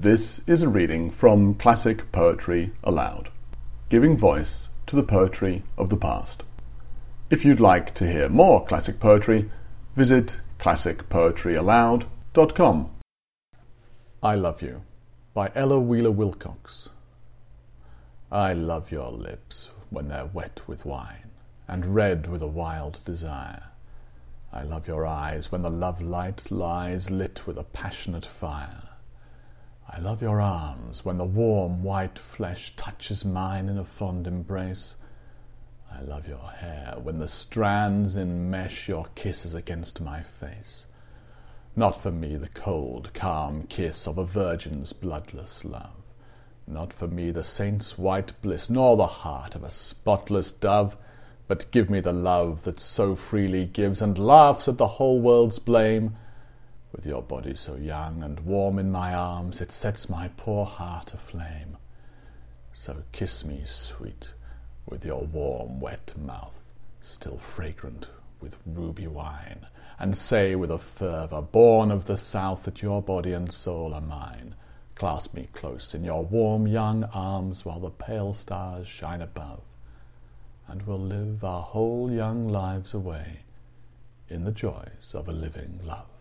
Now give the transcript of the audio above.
This is a reading from Classic Poetry Aloud, giving voice to the poetry of the past. If you'd like to hear more classic poetry, visit classicpoetryaloud.com. I Love You by Ella Wheeler Wilcox. I love your lips when they're wet with wine and red with a wild desire. I love your eyes when the love light lies lit with a passionate fire. I love your arms when the warm white flesh touches mine in a fond embrace. I love your hair when the strands enmesh your kisses against my face. Not for me the cold, calm kiss of a virgin's bloodless love. Not for me the saint's white bliss, nor the heart of a spotless dove, but give me the love that so freely gives and laughs at the whole world's blame. With your body so young and warm in my arms, it sets my poor heart aflame. So kiss me, sweet, with your warm, wet mouth, still fragrant with ruby wine, and say with a fervour born of the south that your body and soul are mine. Clasp me close in your warm young arms while the pale stars shine above, and we'll live our whole young lives away in the joys of a living love.